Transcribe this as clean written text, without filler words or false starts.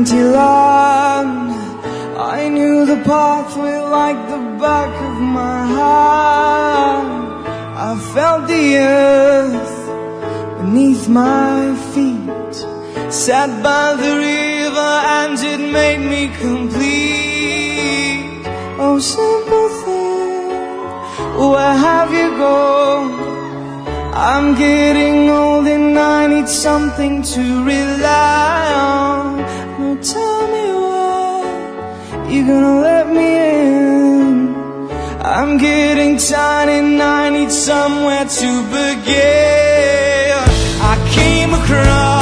empty land. I knew the pathway like the back of my hand. I felt the earth beneath my feet, sat by the river and it made me complete. Oh simple thing, where have you gone? I'm getting old and I need something to rely on. Now tell me when you're gonna let me in. I'm getting tired and I need somewhere to begin. I came across